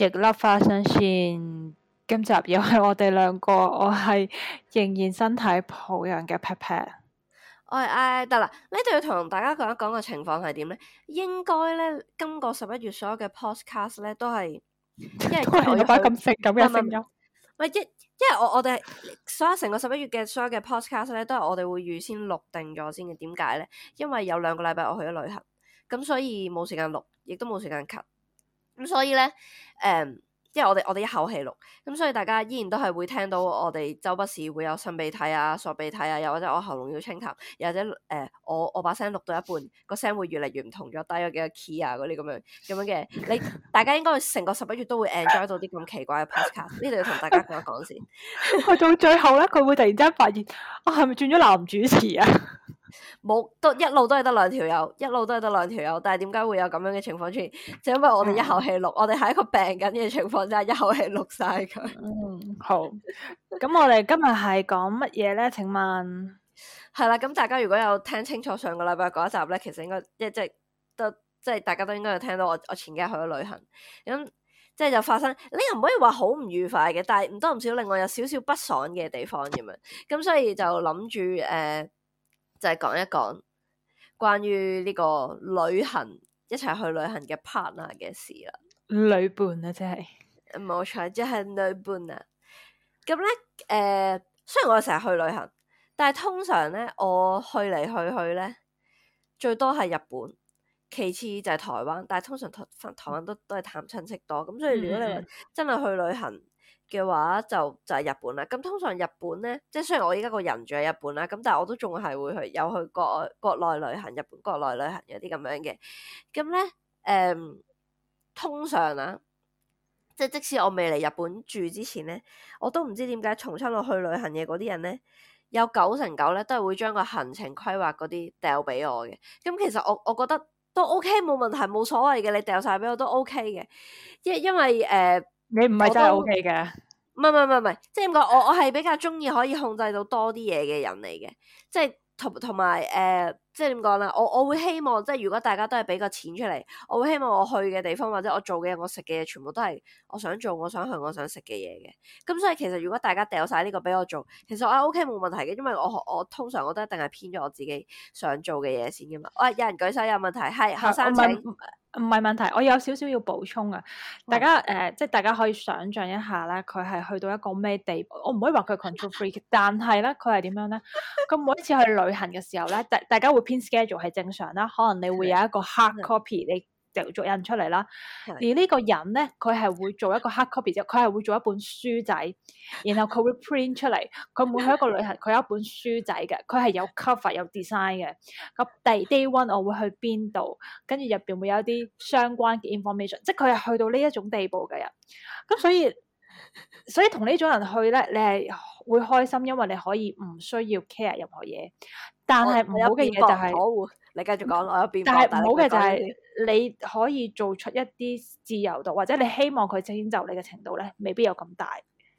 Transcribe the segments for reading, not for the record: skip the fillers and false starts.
直粒花生先，今集又係我哋兩個，我係仍然身體抱恙嘅 Pat Pat。 我係得啦，呢度要同大家講一講個情況係點咧？應該咧，今個11月所有嘅 podcast 咧都係，因為都係有把咁性感嘅聲音。 唔係因為我哋所有成個11月嘅所有嘅 podcast 咧，都係我哋會預先錄定咗先嘅。點解咧？因為有2個禮拜我去咗旅行，咁所以冇時間錄，亦都冇時間 cut。咁所以咧，因為我哋一口氣錄，咁所以大家依然都係會聽到我哋周不時會有擤鼻涕啊、索鼻涕啊，又或者我喉嚨要清痰，又或者我把聲錄到一半，個聲會越嚟越唔同咗，低咗幾個 key 啊嗰啲咁樣嘅，你大家應該成個11月都會 enjoy 到啲咁奇怪嘅 podcast，呢度要同大家講一講先。 去到最後咧，佢會突然之間發現，係咪轉咗男主持啊？ 冇，一路都係得2條友，一路都係得2條友，但係點解會有咁樣嘅情況出現？就因為我哋一口氣錄，我哋喺一個病緊嘅情況之下，一口氣錄晒佢。 好。咁我哋今日係講乜嘢咧？請問係啦，咁大家如果有聽清楚上個禮拜嗰一集咧，其實應該即係大家都應該有聽到我前幾日去咗旅行，咁即係就發生，你又唔可以話好唔愉快嘅，但係唔多唔少令我有少少不爽嘅地方咁樣，咁所以就諗住就係講一講關於呢個旅行一齊去旅行嘅 partner 嘅事啦。 旅伴啊，真係冇錯，即係旅伴啊。咁咧，雖然我成日去旅行，但係通常咧，我去嚟去去咧，最多係日本，其次就係台灣。但係通常台灣都係探親戚多，咁所以如果你話真係去旅行嘅話，就係日本啦。咁通常日本咧，即係雖然我依家個人住喺日本啦，咁但係我都仲係會有去國內旅行，日本國內旅行有啲咁樣嘅。咁咧，通常啊，即使我未嚟日本住之前咧，我都唔知點解重親落去旅行嘅嗰啲人咧，有9成9咧都係會將個行程規劃嗰啲掉俾我嘅。咁其實我覺得都 OK， 冇問題，冇所謂嘅，你掉晒俾我都 OK 嘅。因為你唔係真係 OK 嘅。 唔係，即係點講？我係比較中意可以控制到多啲嘢嘅人嚟嘅，即係同埋即係點講咧？我會希望，即係如果大家都係俾個錢出嚟，我會希望我去嘅地方或者我做嘅嘢、我食嘅嘢，全部都係我想做、我想去、我想食嘅嘢嘅。咁所以其實如果大家掉晒呢個俾我做，其實我 OK 冇問題嘅，因為我通常我都一定係偏咗我自己想做嘅嘢先噶嘛。喂，有人舉手有問題，係後生請。 唔係問題，我有少少要補充啊！大家即係大家可以想像一下咧，佢係去到一個咩地步？我唔可以話佢 control freak，但係咧佢係點樣咧？咁每一次去旅行嘅時候咧，大家會編 schedule 係正常啦。可能你會有一個 hard copy，你就做印出嚟啦。而呢個人咧，佢係會做一個 hard copy 之後，佢係會做一本書仔，然後佢會 print 出嚟。佢每去一個旅行，佢有一本書仔嘅，佢係有 cover 有 design 嘅。咁day one 我會去邊度，跟住入邊會有一啲相關嘅 information，即係佢係去到呢一種地步嘅人。咁所以同呢種人去咧，你係會開心，因為你可以唔需要 care 任何嘢。但係唔好嘅嘢就係， 你繼續講，我有變。 但係唔好嘅就係你可以做出一啲自由度，或者你希望佢遷就你嘅程度咧，未必有咁大。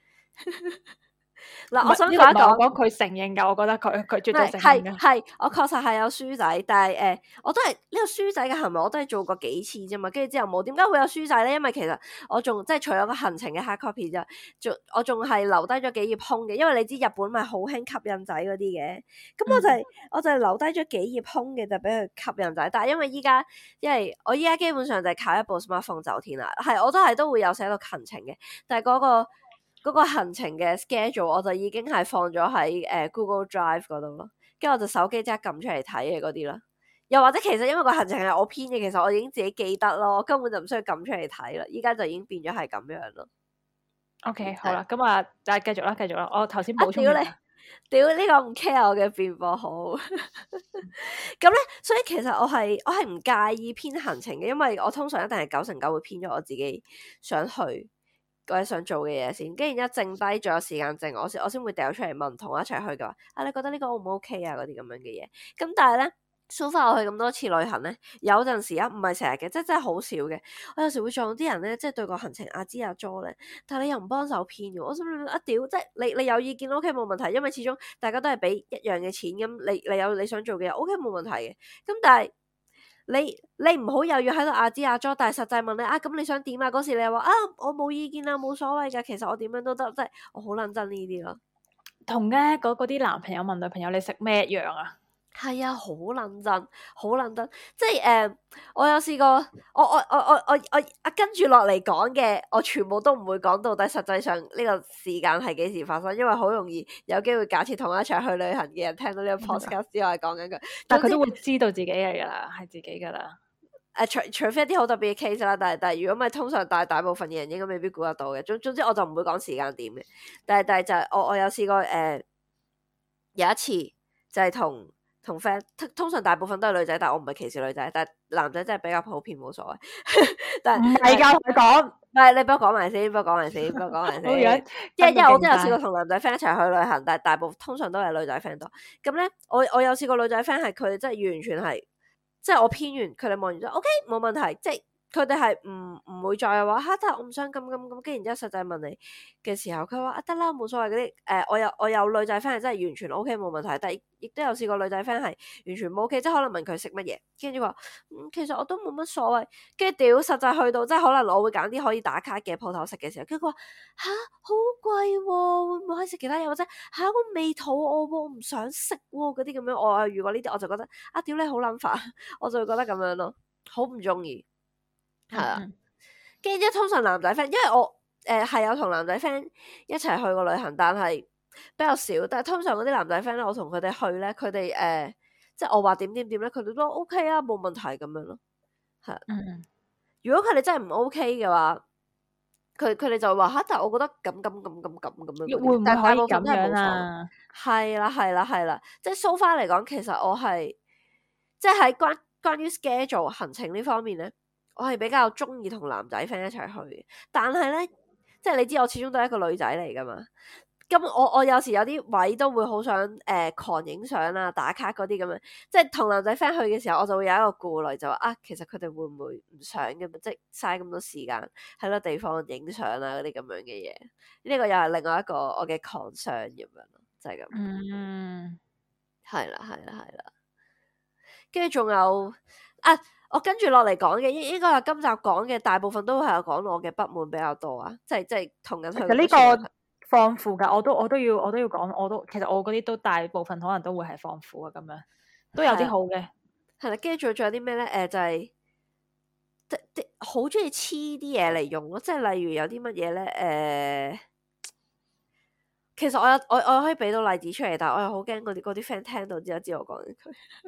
嗱，我想講佢承認㗎，我覺得佢絕對承認嘅。 係，我確實係有書仔，但係我都係呢個書仔嘅行為，我都係做過幾次啫嘛，跟住之後冇。點解會有書仔咧？因為其實我仲即係除咗個行程嘅 hard copy 啫，我仲係留低咗幾頁空嘅，因為你知日本咪好興吸引仔嗰啲嘅，咁我就留低咗幾頁空嘅，就俾佢吸引仔。但係因為我依家基本上就係靠一部 smartphone 走天啦，係我都會有寫到行程嘅，但係嗰個行程嘅 schedule 我就已經係放咗喺Google Drive 嗰度咯，跟住我就手機即刻撳出嚟睇嘅嗰啲啦。又或者其實因為個行程係我編嘅，其實我已經自己記得咯，根本就唔需要撳出嚟睇啦。依家就已經變咗係咁樣咯。 OK，好啦，咁啊，繼續啦。我頭先補充屌呢個唔 care 我嘅辯駁好。咁咧，所以其實我係唔介意編行程嘅，因為我通常一定係9成9會編咗我自己想去或者想做嘅嘢先，跟住然之後剩低仲有時間剩，我先會掉出嚟問同我一齊去嘅話，你覺得呢個 O 唔 OK 啊？嗰啲咁樣嘅嘢。咁但係咧，so far我去咁多次旅行咧，有陣時唔係成日嘅，即係真係好少嘅。我有時會撞啲人咧，即係對個行程阿支阿佐咧，但係你又唔幫手編嘅，我心諗屌，即係你有意見 OK 冇問題，因為始終大家都係俾一樣嘅錢，咁你有你想做嘅嘢 OK 冇問題嘅。咁但係你唔好又要喺度阿支阿左，但係實際問你啊，咁你想點啊？嗰時你又話啊，我冇意見啊，冇所謂㗎，其實我點樣都得，即係我好撚憎呢啲咯。 同咧嗰啲男朋友問女朋友你食咩一樣啊？ 係啊，好撚憎，好撚憎，即係我有試過，我跟住落嚟講嘅，我全部都唔會講到底。實際上呢個時間係幾時發生？因為好容易有機會假設同我一齊去旅行嘅人聽到呢個 podcast 之後係講緊佢， 但係佢都會知道自己係噶啦，係自己噶啦。 除非一啲好特別嘅 case 啦，但係如果唔係，通常大部分嘅人應該未必估得到嘅。總之我就唔會講時間點嘅。但係就係我有試過有一次就係同 friend， 通常大部分都係女仔，但我唔係歧視女仔，但係男仔真係比較普遍，冇所謂。但係唔係㗎，同佢講， 唔係你幫我講埋先，幫我講埋先。因為我都有試過同男仔 friend 一齊去旅行，但係大部分通常都係女仔 friend 多。咁咧，我有試過女仔 friend 係佢哋真係完全係，即係我偏完，佢哋望完咗 OK 冇問題，即係。佢哋係唔會再話嚇，但係我唔想咁，跟住然之後實際問你嘅時候，佢話得啦冇所謂嗰啲我有女仔 friend 係真係完全 OK 冇問題，但係亦都有試過女仔 friend 係完全冇 OK，即係可能問佢食乜嘢，跟住話其實我都冇乜所謂，跟住屌實際去到即係可能我會揀啲可以打卡嘅鋪頭食嘅時候，跟住佢話嚇好貴喎，會唔會可以食其他嘢或者嚇我未肚餓喎，我唔想食喎嗰啲咁樣，我如果呢啲我就覺得啊屌你好撚煩，我就會覺得咁樣咯，好唔中意。係啊，跟住之後通常男仔 friend，因為我係有同男仔 friend 一齊去過旅行，但係比較少。但係通常嗰啲男仔 friend 咧，我同佢哋去咧，佢哋即係我話點咧，佢哋都 OK 啊，冇問題咁樣咯。係，如果佢哋真係唔 OK 嘅話，佢哋就話嚇，但係我覺得咁樣， 會唔會可以咁樣啊？ 係啦，即係 so far 嚟講，其實我係即係喺關於 schedule 行程呢方面咧。我係比較中意同男仔 friend 一齊去嘅，但係咧，即係你知我始終都係一個女仔嚟噶嘛。咁我有時有啲位都會好想狂影相啊、打卡嗰啲咁樣。即係同男仔 friend 去嘅時候，我就會有一個顧慮，就話啊，其實佢哋會唔會唔想嘅嘛？即係嘥咁多時間喺個地方影相啊嗰啲咁樣嘅嘢。呢個又係另外一個我嘅 concern 咁樣咯，就係咁。係啦。跟住仲有啊。我跟住落嚟講嘅，應該係今集講嘅大部分都係講我嘅不滿比較多啊，即係同人去。其實呢個放負㗎，我都要講，其實我嗰啲都大部分可能都會係放負啊，咁樣都有啲好嘅。 係啦，跟住仲有啲咩咧？就係好中意黐啲嘢嚟用咯，即係例如有啲乜嘢咧？其實我可以俾到例子出嚟，但係我又好驚嗰啲 friend 聽到之後知我講緊佢。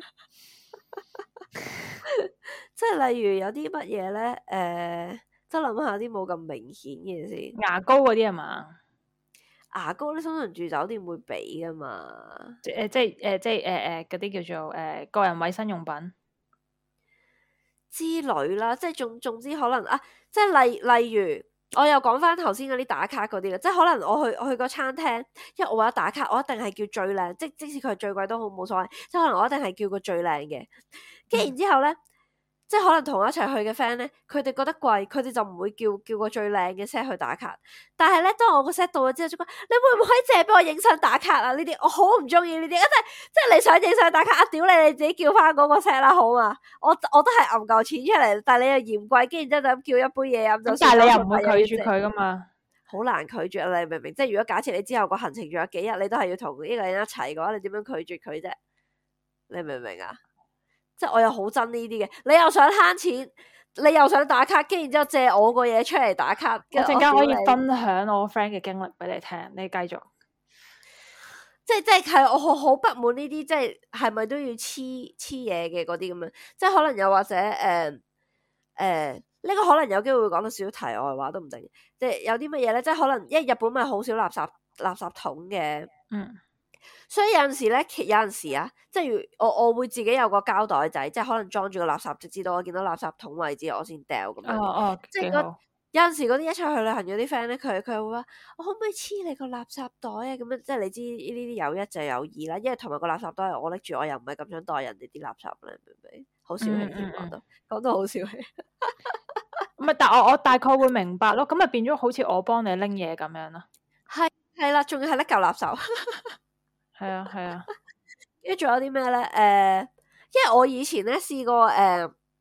即係例如有啲乜嘢咧？即係諗下啲冇咁明顯嘅先。 牙膏嗰啲係嘛？ 牙膏咧，通常住酒店會俾噶嘛？ 即係嗰啲叫做個人衛生用品之類啦。即係總之可能啊，即係例如我又講翻頭先嗰啲打卡嗰啲啦。即係可能我去個餐廳，因為我為咗打卡，我一定係叫最靚，即使佢係最貴都好冇所謂。即係可能我一定係叫個最靚嘅。跟住然之後咧，即係可能同我一齊去嘅 friend 咧，佢哋覺得貴，佢哋就唔會叫個最靚嘅 set 去打卡。但係咧，當我個 set 到咗之後，就講你會唔會可以借俾我影相打卡啊？呢啲我好唔中意呢啲，即係你想影相打卡啊？屌你自己叫翻嗰個 set 啦，好嘛？我都係揞夠錢出嚟，但係你又嫌貴，跟住之後就咁叫一杯嘢飲就。但係你又唔會拒絕佢噶嘛？好難拒絕啊！你明唔明？即係如果假設你之後個行程仲有幾日，你都係要同呢個人一齊嘅話，你點樣拒絕佢啫？你明唔明啊？即係我又好憎呢啲嘅，你又想慳錢，你又想打卡，跟住然之後借我個嘢出嚟打卡。 我陣間可以分享我 friend 嘅經歷俾你聽，你繼續。 即係我好不滿呢啲，即係咪都要黐嘢嘅嗰啲咁樣？即係可能又或者呢個可能有機會講到少少題外話都唔定。即係有啲乜嘢咧？即係可能因為日本咪好少垃圾桶嘅。所以有陣時咧，有陣時啊，即係如我會自己有個膠袋仔，即係可能裝住個垃圾，直至到我見到垃圾桶位置，我先掉咁樣。即係有陣時嗰啲一齊去旅行嗰啲 friend 咧，佢會話我可唔可以黐你個垃圾袋啊？咁樣即係你知呢啲有一就有二啦，因為同埋個垃圾袋係我拎住，我又唔係咁想袋人哋啲垃圾咧，明唔明？好小氣添，講到好小氣。 唔係，但我大概會明白咯，咁咪變咗好似我幫你拎嘢咁樣咯。 係啦，仲要係拎嚿垃圾。 係啊， 跟住仲有啲咩咧？因為我以前咧試過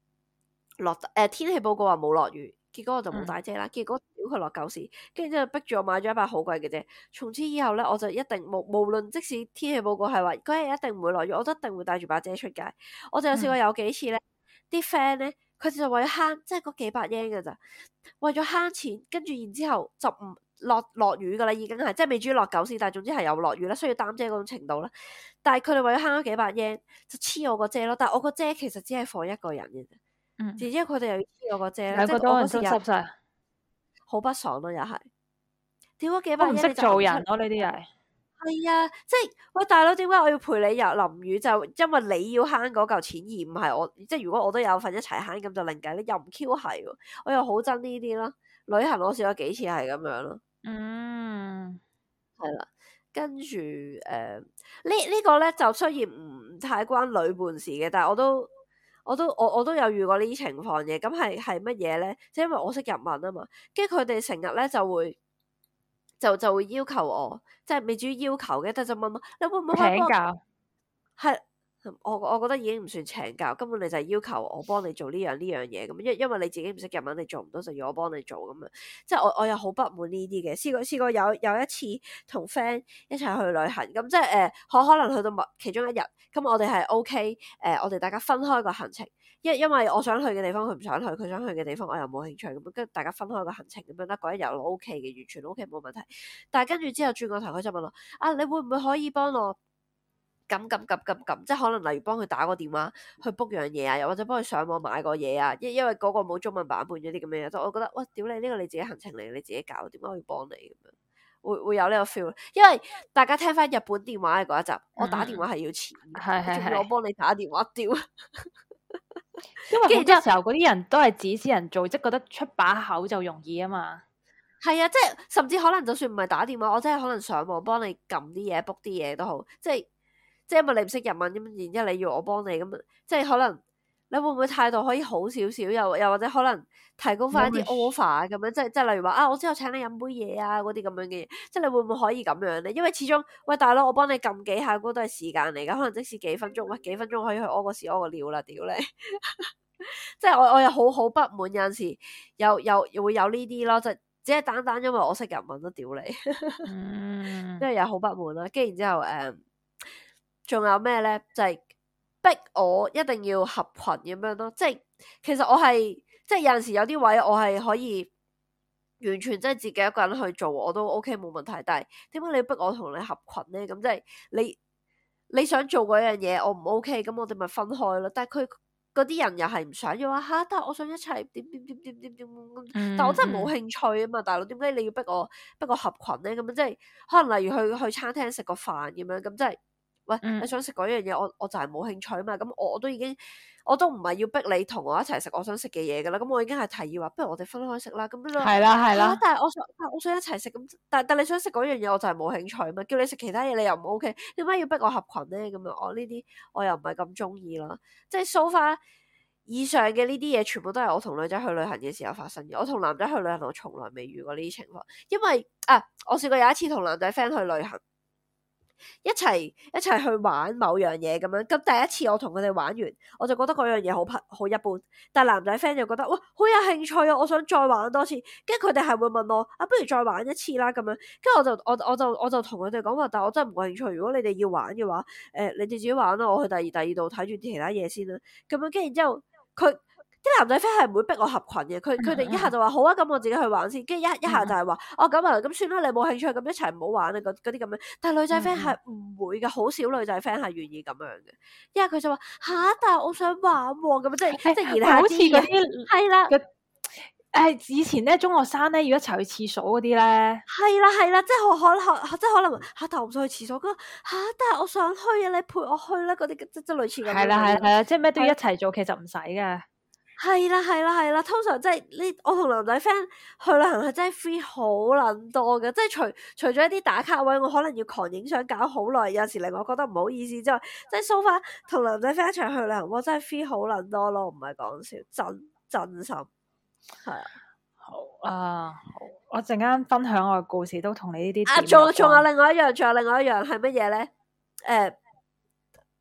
天氣報告話冇落雨，結果我就冇帶遮啦。結果屌佢落狗屎，跟住之後逼住我買咗一把好貴嘅遮。從此以後咧，我就一定無論即使天氣報告係話嗰日一定唔會落雨，我都一定會帶住把遮出街。我就有試過有幾次咧，啲 friend 咧佢哋就為咗慳，即係嗰幾百英㗎咋，為咗慳錢，跟住然之後就唔落雨噶啦，已經係即係未至於落狗屎，但係總之係有落雨啦，需要擔遮嗰種程度啦。但係佢哋為咗慳咗幾百英，就黐我個遮咯。但係我個遮其實只係放一個人嘅啫。然之後佢哋又要黐我個遮咧， 兩個多人都濕晒， 好不爽咯，又係屌嗰幾百英， 唔識做人咯，呢啲人係啊，即係喂大佬，點解我要陪你入淋雨？就因為你要慳嗰嚿錢，而唔係我。即係如果我都有份一齊慳，咁就另計。你又唔 Q 係喎，我又好憎呢啲咯。旅行我試過幾次係咁樣咯。係啦，跟住呢個咧就雖然唔太關旅伴事嘅，但係我都有遇過呢啲情況嘅。咁係乜嘢咧？即係因為我識日文啊嘛，跟住佢哋成日咧就會要求我，即係未至於要求嘅，但就問我你會唔會請教？ 係我覺得已經唔算請教，根本你就係要求我幫你做呢樣嘢咁，因為你自己唔識日文，你做唔到就要我幫你做咁樣。即係我又好不滿呢啲嘅。試過有一次同 friend 一齊去旅行，咁即係可能去到其中一日，咁我哋係 OK，我哋大家分開個行程，因為我想去嘅地方佢唔想去，佢想去嘅地方我又冇興趣，咁跟住大家分開個行程咁樣啦，嗰一日我 OK 嘅，完全 OK 冇問題。但係跟住之後轉個頭佢就問我啊，你會唔會可以幫我咁，即係可能例如幫佢打個電話去 book 樣嘢啊，又或者幫佢上網買個嘢啊，因為嗰個冇中文版本嗰啲咁嘅嘢，就我覺得喂，屌你呢個你自己行程嚟，你自己搞，點解我要幫你咁樣？會有呢個 feel， 因為大家聽翻日本電話嘅嗰一集，我打電話係要錢嘅，仲要我幫你打電話屌。 因為好多時候嗰啲人都係指使人做，即係覺得出把口就容易啊嘛。 係啊，即係甚至可能就算唔係打電話，我真係可能上網幫你撳啲嘢 book 啲嘢都好，即係因為你唔識日文咁，然之後你要我幫你咁，即係可能你會唔會態度可以好少少，又或者可能提供翻啲 offer 咁樣，即係例如話啊，我之後請你飲杯嘢啊嗰啲咁樣嘅嘢，即係你會唔會可以咁樣咧？因為始終喂大佬，我幫你撳幾下嗰都係時間嚟噶，可能即使幾分鐘，喂幾分鐘可以去屙個屎屙個尿啦，屌你！即係我又好不滿，有陣時又會有呢啲咯，就只係單單因為我識日文都屌你，即係又好不滿啦。跟住然之後仲有咩咧？就係逼我一定要合群咁樣咯。即係其實我係即係有陣時有啲位我係可以完全即係自己一個人去做，我都 OK 冇問題。但係點解你要逼我同你合群咧？咁即係你想做嗰樣嘢，我唔 OK，咁我哋咪分開咯。但係佢嗰啲人又係唔想要啊，但係我想一齊點，但我真係冇興趣啊嘛，大佬，點解你要逼我合群咧？咁樣即係可能例如去餐廳食個飯咁樣，咁即係喂你想食嗰樣嘢，我就係冇興趣啊嘛，咁我都唔係要逼你同我一齊食我想食嘅嘢噶啦，咁我已經係提議話不如我哋分開食啦，咁樣係啦， 但係我想一齊食咁，但你想食嗰樣嘢我就係冇興趣啊嘛，叫你食其他嘢你又唔 OK，點解要逼我合群咧？咁樣我呢啲我又唔係咁中意啦，即係 so far 以上嘅呢啲嘢全部都係我同女仔去旅行嘅時候發生嘅，我同男仔去旅行我從來未遇過呢啲情況，因為我試過有一次同男仔 friend 去旅行。一齊去玩某樣嘢咁樣，咁第一次我同佢哋玩完，我就覺得嗰樣嘢好一般，但係男仔 friend 就覺得哇好有興趣啊，我想再玩多次，跟住佢哋係會問我不如再玩一次啦咁樣，跟住我就同佢哋講話，但係我真係冇興趣，如果你哋要玩嘅話，你哋自己玩啦，我去第二度睇住啲其他嘢先啦，咁樣跟住然之後啲男仔 friend 係唔會逼我合群嘅，佢哋一下就話好啊，咁我自己去玩先，跟住一下就係話咁啊，咁算啦，你冇興趣咁一齊唔好玩啊，嗰啲咁樣。但係女仔 friend 係唔會嘅，好少女仔 friend 係願意咁樣嘅，因為佢就話但係我想玩喎，咁即係言下之意係啦。 以前咧中學生咧要一齊去廁所嗰啲咧， 係啦，即係可能但我唔想去廁所，但係我想去啊，你陪我去啦，嗰啲即係類似咁樣。 係啦，即係咩都要一齊做，其實唔使嘅。 係啦，通常即係我同男仔 friend 去旅行係真係 free 好撚多嘅，即係除咗一啲打卡位，我可能要狂影相搞好耐，有時令我覺得唔好意思之外，即係 so far 同男仔 friend 一齊去旅行，我真係 free 好撚多咯，唔係講笑，真心係啊。 好，我陣間分享我嘅故事都同你呢啲仲有另外一樣係乜嘢咧？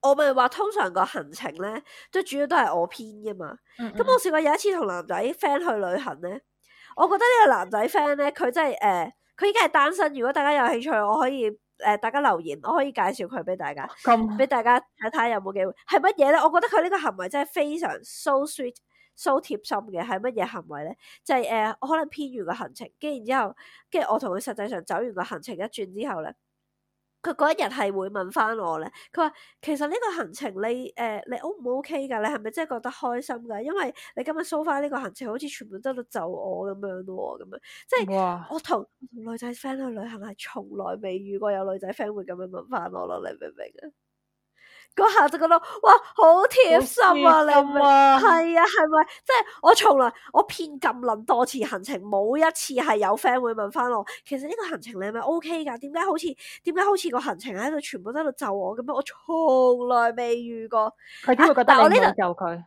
我咪話通常個行程咧，都主要都係我編噶嘛。咁我試過有一次同男仔 friend 去旅行咧，我覺得呢個男仔 friend 咧，佢真係佢依家係單身。如果大家有興趣，我可以大家留言，我可以介紹佢俾大家，俾大家睇睇有冇機會。係乜嘢咧？我覺得佢呢個行為真係非常 so sweet、so 貼心嘅。係乜嘢行為咧？就係我可能編完個行程，跟住我同佢實際上走完個行程一轉之後咧。佢嗰一日係會問翻我咧，佢話其實呢個行程你 O 唔 OK 㗎？你係咪真係覺得開心㗎？因為你今日 so far 呢個行程好似全部都就我咁樣喎，咁樣即係我同女仔 friend 去旅行係從來未遇過有女仔 friend 會咁樣問翻我咯，你明唔明啊？嗰下就覺得哇，好貼心啊！你明係啊，係咪？即係我編咁撚多次行程，冇一次係有 friend 會問翻我，其實呢個行程你係咪 OK 㗎？點解好似個行程喺度全部都喺度就我咁樣？我從來未遇過。 佢點會覺得你冇就佢？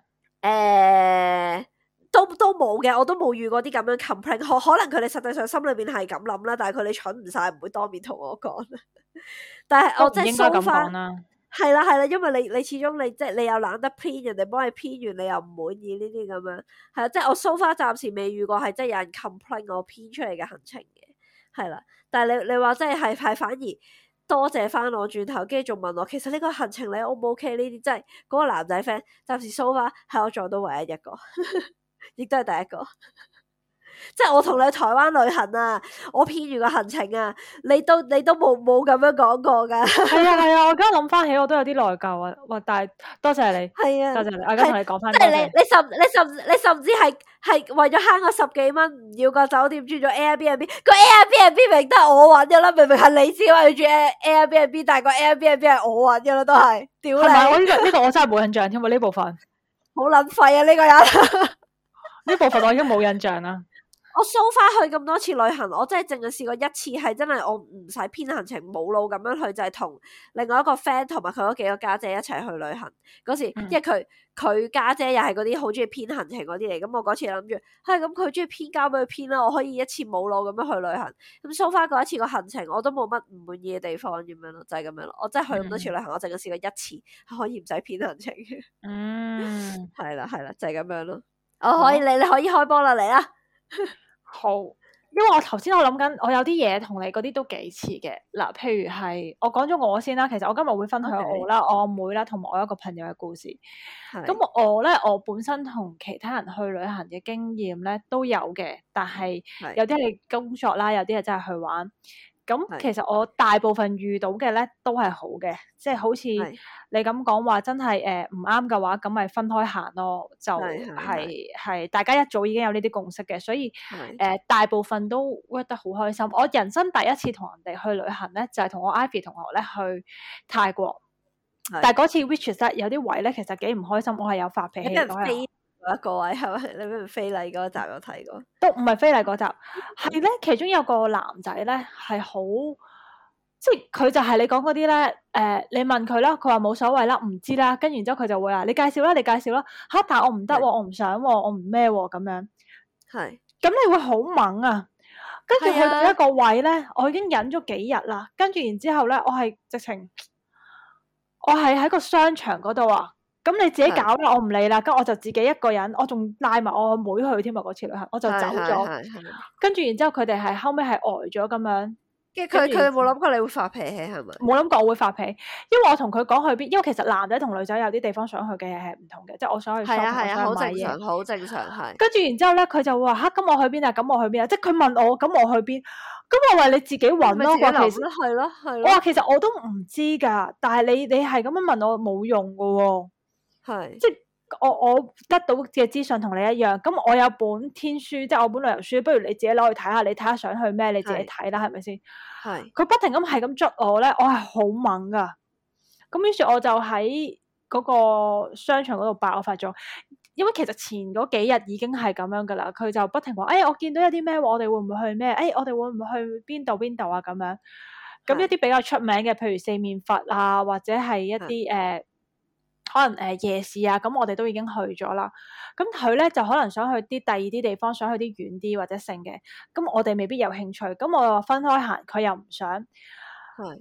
都冇嘅，我都冇遇過啲咁樣 complain。可能佢哋實際上心裏邊係咁諗啦，但係佢哋蠢唔晒，唔會當面同我講。但係我真係 so far。係啦，因為你始終你即係你又懶得編，人哋幫你編完你又唔滿意呢啲咁樣，係啦，即係我 so far 暫時未遇過係真係有人 complain 我編出嚟嘅行程嘅，係啦。但係你話真係反而多謝翻我轉頭，跟住仲問我其實呢個行程你 O 唔 OK 呢啲，真係嗰個男仔 friend 暫時 so far 係我做到唯一一個，亦都係第一個。即係我同你去台灣旅行啊，我編完個行程啊，你都冇咁樣講過噶。係啊，我而家諗翻起我都有啲內疚啊。哇！但係多謝你，係啊，多謝你。我而家同你講翻， 即係你甚至係為咗慳個10幾蚊，唔要個酒店，住咗 Airbnb。個 Airbnb 明都係我搵嘅啦，明明係你先話要住 Airbnb，但係個 Airbnb 係我搵嘅啦，都係。屌你！係咪？ 我呢個我真係冇印象添喎，呢部分好撚廢啊！呢個人呢部分我已經冇印象啦。 我 so far 去咁多次旅行，我真係淨係試過一次係真係我唔使編行程冇腦咁樣去，就係同另外一個 friend 同埋佢嗰幾個家姐一齊去旅行嗰時，因為佢家姐又係嗰啲好中意編行程嗰啲嚟，咁我嗰次諗住係咁佢中意編交俾佢編啦，我可以一次冇腦咁樣去旅行。咁 so far 嗰一次個行程我都冇乜唔滿意嘅地方咁樣咯，就係咁樣咯。我真係去咁多次旅行，我淨係試過一次係可以唔使編行程嘅。係啦，就係咁樣咯。我可以你可以開波啦，嚟啦。 好，因為我頭先我諗緊，我有啲嘢同你嗰啲都幾似嘅。嗱，譬如係我講咗我先啦，其實我今日會分享我啦、我阿妹啦，同埋我一個朋友嘅故事。咁我咧，我本身同其他人去旅行嘅經驗咧都有嘅，但係有啲係工作啦，有啲係真係去玩。咁其實我大部分遇到嘅咧都係好嘅，即係好似你咁講話，真係唔啱嘅話，咁咪分開行咯。就係大家一早已經有呢啲共識嘅，所以大部分都 work 得好開心。我人生第一次同人哋去旅行咧，就係同我 Ivy 同學咧去泰國，但係嗰次 which is 有啲位咧，其實幾唔開心，我係有發脾氣。 一個位係咪？你俾人非禮嗰集有睇過？ 都唔係非禮嗰集，係咧其中有個男仔咧係好，即係佢就係你講嗰啲咧，你問佢啦，佢話冇所謂啦，唔知啦，跟住然之後佢就會話你介紹啦，嚇，但係我唔得喎，我唔想喎，我唔咩喎咁樣。係。咁你會好猛啊！跟住去到一個位咧，我已經忍咗幾日啦，跟住然之後咧，我係直情，我係喺個商場嗰度啊。咁你自己搞啦，我唔理啦。咁我就自己一個人，我仲帶埋我妹去添啊！嗰次旅行，我就走咗。跟住然之後，佢哋係後尾係呆咗咁樣。跟住佢冇諗過你會發脾氣係咪？ 冇諗過我會發脾氣，因為我同佢講去邊，因為其實男仔同女仔有啲地方想去嘅嘢係唔同嘅，即係我想去 shop，我想買嘢， 好正常係。 跟住然之後咧，佢就會話嚇，咁我去邊啊？咁我去邊啊？即係佢問我，咁我去邊？咁我話你自己揾咯。其實係咯。 我話其實我都唔知㗎，但係你係咁樣問我冇用㗎喎。即係我得到嘅資訊同你一樣，咁我有本天書，即係我本旅遊書，不如你自己攞去睇下，你睇下想去咩，你自己睇啦，係咪先？係。佢不停咁係咁捽我咧，我係好猛噶。咁於是我就喺嗰個商場嗰度爆發咗，因為其實前嗰幾日已經係咁樣噶啦，佢就不停話，我見到有啲咩，我哋會唔會去咩？我哋會唔會去邊度啊？咁樣。咁一啲比較出名嘅，譬如四面佛啊，或者係一啲可能夜市啊，咁我哋都已經去咗啦。咁佢咧就可能想去啲第二啲地方，想去啲遠啲或者剩嘅。咁我哋未必有興趣。咁我又分開行，佢又唔想。咁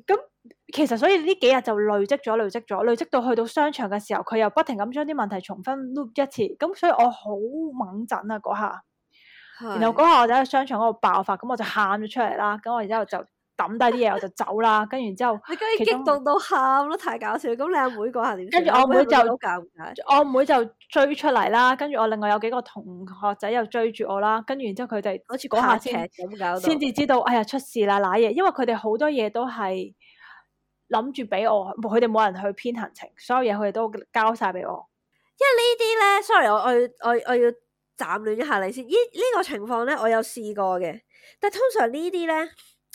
其實所以呢幾日就累積到去到商場嘅時候，佢又不停咁將啲問題重新 loop 一次，咁所以我好猛陣啊嗰下。然後嗰下我就喺商場嗰度爆發，咁我就喊咗出嚟啦，咁我然之後就抌低啲嘢我就走啦，跟住然之後你居然激動到喊咯，太搞笑！咁你阿妹嗰下點算？ 跟住我妹就好尷尬， 我妹就追出嚟啦，跟住我另外有幾個同學仔又追住我啦，跟住然之後佢哋好似嗰下拍劇咁搞到， 先至知道，哎呀出事啦瀨嘢，因為佢哋好多嘢都係諗住俾我，佢哋冇人去編行程，所有嘢佢哋都交晒俾我。 因為呢啲咧，sorry，我要斬亂一下你先。呢個情況咧，我有試過嘅，但通常呢啲咧，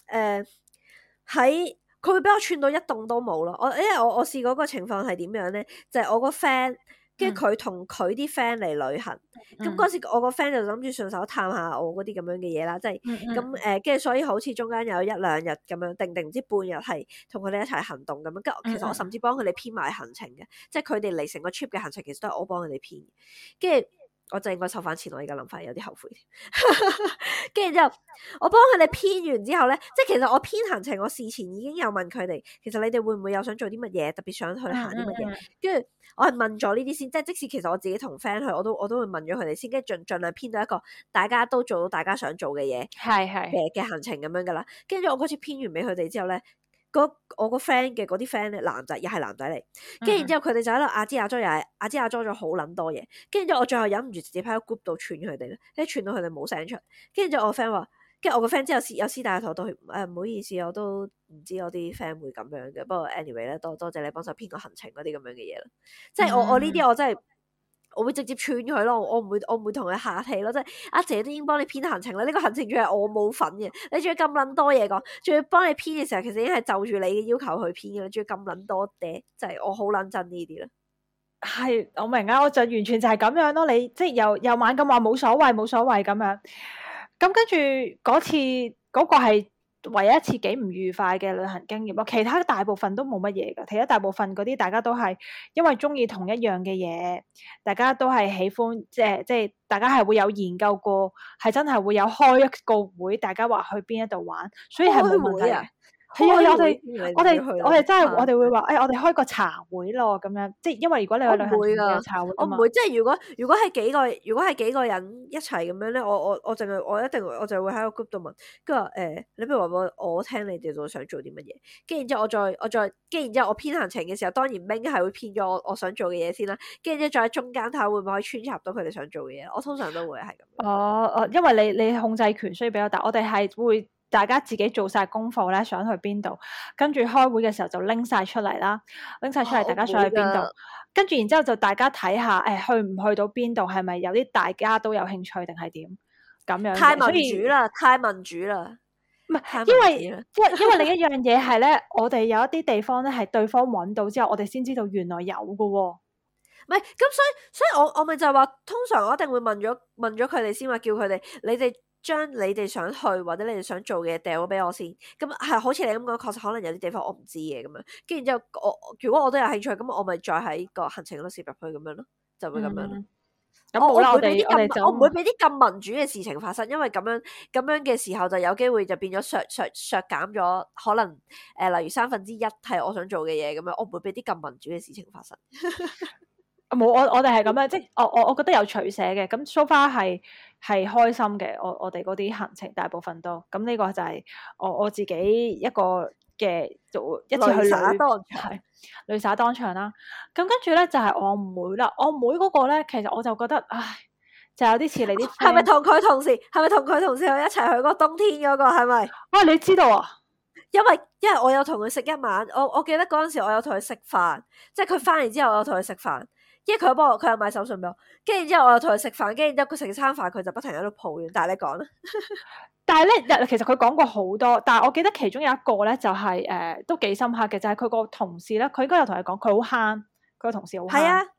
喺佢會俾我串到一棟都冇咯。因為我試過個情況係點樣咧，就係我個 friend。跟住佢同佢啲 friend 嚟旅行，咁嗰時我個 friend 就諗住順手探下我嗰啲咁樣嘅嘢啦，即係咁跟住所以好似中間有一兩日咁樣，定唔知半日係同佢哋一齊行動咁樣。跟住其實我甚至幫佢哋編埋行程嘅，即係佢哋嚟成個 trip 嘅行程，其實都係我幫佢哋編。跟住我就應該收翻錢，我而家諗翻有啲後悔。跟住之後，我幫佢哋編完之後咧，即係其實我編行程，我事前已經有問佢哋，其實你哋會唔會有想做啲乜嘢，特別想去行啲乜嘢？跟住我係問咗呢啲先，即係即使其實我自己同 friend 去，我都會問咗佢哋先，跟住盡量編到一個大家都做到大家想做嘅嘢，嘅行程咁樣噶啦。跟住我嗰次編完俾佢哋之後咧。我個 friend 嘅嗰啲 friend 咧，男仔又係男仔嚟，跟住然之後佢哋就喺度阿支阿左，又係阿支阿左咗好撚多嘢，跟住之後我最後忍唔住直接喺個 group 度串佢哋咧，跟住串到佢哋冇聲出，跟住之後我 friend 話，跟住我個 friend 之後有私底下同我道歉，唔好意思，我都唔知我啲 friend 會咁樣嘅，不過 anyway 咧，多謝你幫手編個行程嗰啲咁樣嘅嘢啦，即係我呢啲我真係。我會直接串佢咯，我唔會同佢客氣咯，即係阿姐都已經幫你編行程啦，呢個行程仲係我冇份嘅，你仲要咁撚多嘢講，仲要幫你編嘅時候，其實已經係就住你嘅要求去編嘅啦，仲要咁撚多嗲，就係我好撚憎呢啲啦。係， 我明啊，我就完全就係咁樣咯，你即係又猛咁話冇所謂咁樣，咁跟住嗰次嗰個係唯一一次幾唔愉快嘅旅行經驗咯，其他大部分都冇乜嘢㗎，其他大部分嗰啲大家都係因為中意同一樣嘅嘢，大家都係喜歡，即係大家係會有研究過，係真係會有開一個會，大家話去邊一度玩，所以係冇問題嘅。係啊，我哋真係我哋會話，我哋開個茶會咯，咁樣，即係因為如果你去旅行會有茶會， 我唔會，即係如果係幾個人一齊咁樣咧，我就會喺個 group 度問，跟住話你不如話我聽你哋想做啲乜嘢，跟住然之後跟住然之後我編行程嘅時候，當然 Ming 係會編咗我想做嘅嘢先啦，跟住之後再喺中間睇下會唔會可以穿插到佢哋想做嘅嘢，我通常都會係咁。 因為你控制權需要比較大，我哋係會。大家自己做晒功課咧，想去邊度，跟住開會嘅時候就拎晒出嚟啦，拎晒出嚟，大家想去邊度，跟住然之後就大家睇下，去唔去到邊度，係咪有啲大家都有興趣定係點咁樣？太民主啦，唔係，因為另一樣嘢係咧，我哋有一啲地方咧係對方揾到之後，我哋先知道原來有㗎喎。 唔係咁，所以我咪就係話，通常我一定會問咗佢哋先，話叫佢哋你哋。將你哋想去或者你哋想做嘅掉咗俾我先，咁係好似你咁講，確實可能有啲地方我唔知嘅咁樣，跟住之後如果我都有興趣，咁我咪再喺個行程度攝入去咁樣咯，就會咁樣咯。咁我唔會俾啲咁民主嘅事情發生，因為咁樣嘅時候就有機會就變咗削減咗可能例如1/3係我想做嘅嘢咁樣，我唔會俾啲咁民主嘅事情發生。 冇，我哋係咁樣，即係我覺得有取捨嘅，咁 so far 係開心嘅，我哋嗰啲行程大部分都，咁呢個就係我自己一個嘅做一次去淚灑當場啦。咁跟住咧就係我妹啦，我妹嗰個咧其實我就覺得，唉，就有啲似你啲， 係咪同佢同事去一齊去嗰個冬天嗰個係咪？ 哇，你知道啊？ 因為我有同佢食一晚，我記得嗰陣時我有同佢食飯，即係佢翻嚟之後我有同佢食飯。因為佢有買手信俾我，跟住之後我又同佢食飯，跟住之後佢食餐飯佢就不停喺度抱怨。但係你講啦， 但係咧，其實佢講過好多，但係我記得其中有一個咧就係都幾深刻嘅，就係佢個同事咧，佢應該有同佢講，佢好慳，佢個同事好慳， 係啊，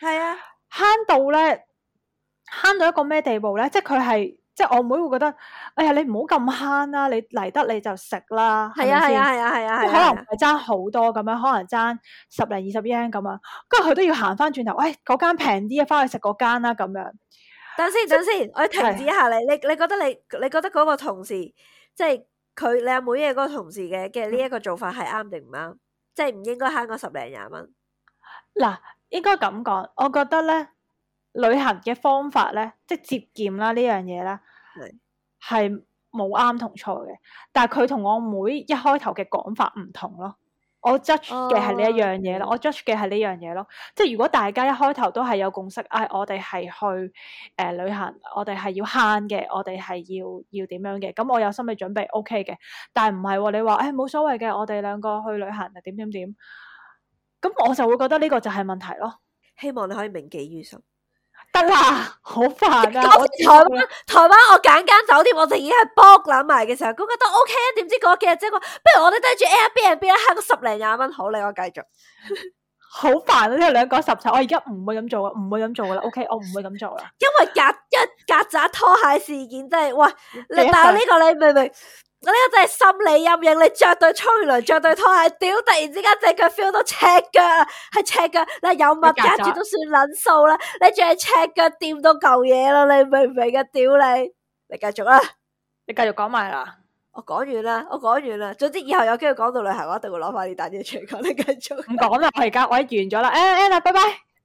慳到一個咩地步咧？即係佢係。即係我妹會覺得，哎呀，你唔好咁慳啦，你嚟得你就食啦， 係啊， 可能唔係爭好多咁樣，可能爭10零20 yen 咁樣，跟住佢都要行翻轉頭，喂，嗰間平啲啊，翻去食嗰間啦咁樣。 等先，我要停止一下你覺得嗰個同事即係你阿妹嘅嗰個同事嘅呢一個做法係啱定唔啱？即係唔應該慳嗰10零20蚊。 嗱，應該咁講，我覺得咧，旅行嘅方法咧，即係節儉啦呢樣嘢咧，係冇啱同錯嘅。但係佢同我妹一開頭嘅講法唔同咯。我 judge 嘅係呢一樣嘢咯，我 judge 嘅係呢樣嘢咯。即係如果大家一開頭都係有共識，我哋係去旅行，我哋係要慳嘅，我哋係要點樣嘅，咁我有心理準備 OK 嘅。但係唔係喎，你話冇所謂嘅，我哋兩個去旅行就點點點，咁我就會覺得呢個就係問題咯。 希望你可以銘記於心。 得啦，好煩啊！ 台灣我揀間酒店，我就已經係 book 攬埋嘅時候，佢覺得 OK 啊，點知嗰幾日即係話，不如我哋都住 Airbnb 啦，慳個10零20蚊，好，你我繼續。 好煩啊！呢個兩個十層，我而家唔會咁做啊，唔會咁做噶啦。OK，我唔會咁做啦。 因為曱甴拖鞋事件真係，喂，但係呢個你明唔明？呢個真係心理陰影。你着對沖完涼，着對拖鞋，屌！突然之間隻腳 feel 到赤腳啊，係赤腳。嗱，有襪隔住都算撚數啦，你仲係赤腳掂到嚿嘢咯，你明唔明啊？屌你！你繼續啦， 你繼續講埋啦。 我講完啦。總之以後有機會講到旅行，我一定會攞翻呢單嘢出嚟講。你繼續。 唔講啦，我而家完咗啦。Anna，拜拜。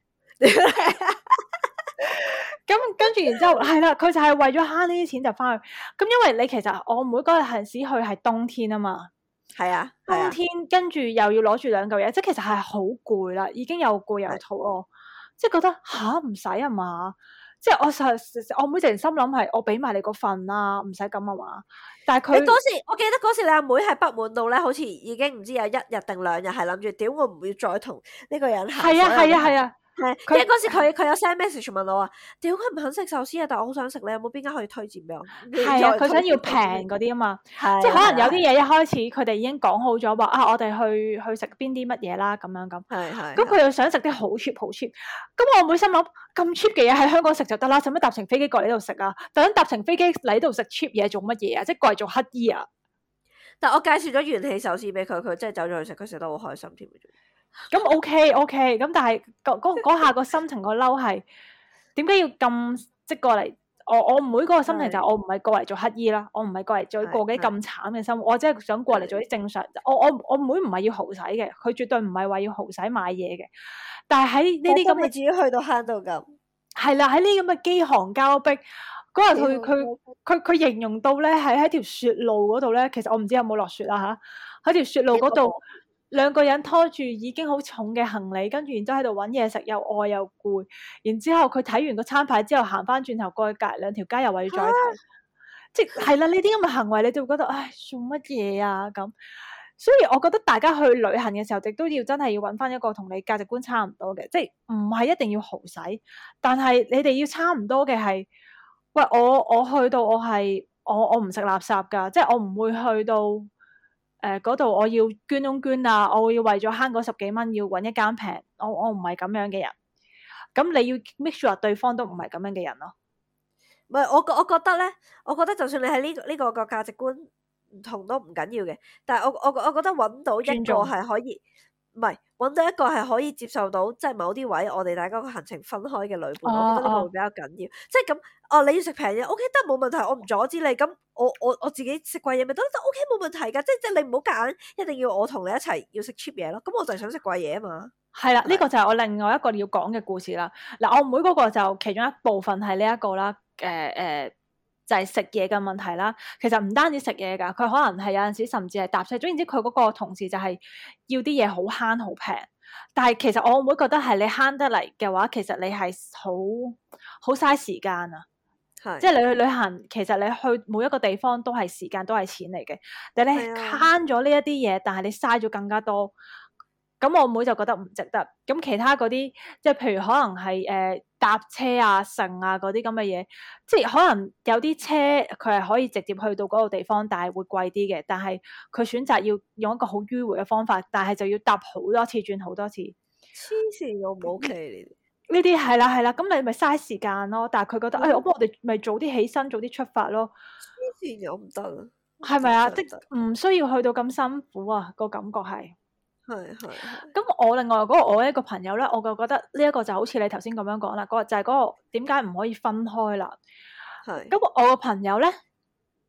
咁跟住，然之後係啦，佢就係為咗慳呢啲錢就翻去。咁因為你其實我妹嗰陣時去係冬天啊嘛， 係啊， 冬天跟住又要攞住兩嚿嘢，即係其實係好攰啦，已經又攰又肚餓，即係覺得唔使啊嘛。即係我妹成心諗係我俾埋你個份啦，唔使咁啊嘛。但係佢我記得嗰時你阿妹係不滿到咧，好似已經唔知有1日定2日係諗住屌我唔會再同呢個人行。 係啊。 因為嗰時佢有 send message 問我話，屌佢唔肯食壽司啊，但係我好想食，你有冇邊間可以推薦俾我？ 係啊，佢想要平嗰啲啊嘛，即係可能有啲嘢一開始佢哋已經講好咗話我哋去食邊啲乜嘢啦咁樣咁。咁佢又想食啲好 cheap 好 cheap，咁我妹心諗咁 cheap 嘅嘢喺香港食就得啦，使乜搭乘飛機過嚟呢度食啊？等搭乘飛機嚟呢度食 cheap 嘢做乜嘢啊？即係過嚟做乞衣啊？ 但我介紹咗元氣壽司俾佢，佢真係走咗去食，佢食得好開心添。 咁 OK，咁但係嗰下個心情個嬲係點解要咁即過嚟？我妹嗰個心情就係我唔係過嚟做乞衣啦，我唔係過嚟做過啲咁慘嘅生活，我只係想過嚟做啲正常。我妹唔係要豪使嘅，佢絕對唔係話要豪使買嘢嘅。但係喺呢啲咁嘅， 至於去到慳到咁， 係啦，喺呢啲咁嘅飢寒交迫嗰日，佢形容到咧係喺條雪路嗰度咧，其實我唔知有冇落雪啦嚇，喺條雪路嗰度。兩個人拖住已經好重嘅行李，跟住然之後喺度揾嘢食，又餓又攰。然之後佢睇完個餐牌之後，行翻轉頭過去隔2條街，又話要再睇。即係啦，呢啲咁嘅行為，你就會覺得唉，做乜嘢啊咁？所以我覺得大家去旅行嘅時候，亦都要真係要揾翻一個同你價值觀差唔多嘅，即係唔係一定要豪使，但係你哋要差唔多嘅係，喂，我去到我係我唔食垃圾㗎，即係我唔會去到。嗰度我要捐窿捐啊！我要為咗慳嗰10幾蚊，要揾一間平。我唔係咁樣嘅人。咁你要 make sure 對方都唔係咁樣嘅人咯。 唔係我覺得咧，我覺得就算你係呢個個價值觀唔同都唔緊要嘅。但係我覺得揾到一個係可以，唔係揾到一個係可以接受到，即係某啲位我哋大家個行程分開嘅旅伴，我覺得呢個會比較緊要。即係咁，你要食平嘢，OK 得冇問題，我唔阻止你。咁我自己食貴嘢咪得 OK 冇問題㗎。即係你唔好夾硬一定要我同你一齊要食 cheap 嘢咯。咁我就係想食貴嘢啊嘛。 係啦，呢個就係我另外一個要講嘅故事啦。嗱，我妹嗰個就其中一部分係呢一個啦。就係食嘢嘅問題啦。其實唔單止食嘢㗎，佢可能係有陣時甚至係搭車。總言之，佢嗰個同事就係要啲嘢好慳好平。但係其實我妹覺得係你慳得嚟嘅話，其實你係好嘥時間啊。即係你去旅行，其實你去每一個地方都係時間，都係錢嚟嘅。但係你慳咗呢一啲嘢，但係你嘥咗更加多。咁我妹就覺得唔值得。咁其他嗰啲，即係譬如可能係搭車啊、乘啊嗰啲咁嘅嘢，即係可能有啲車佢係可以直接去到嗰個地方，但係會貴啲嘅。但係佢選擇要用一個好迂迴嘅方法，但係就要搭好多次轉好多次。 黐線，我唔 OK 呢啲係啦，咁你咪嘥時間咯。但係佢覺得，我哋咪早啲起身，早啲出發咯。 黐線，我唔得啦。 係咪啊？即唔需要去到咁辛苦啊，個感覺係。咁我另外我一個朋友咧，我就覺得呢一個就好似你頭先咁樣講啦，就係嗰個點解唔可以分開啦？咁我個朋友咧，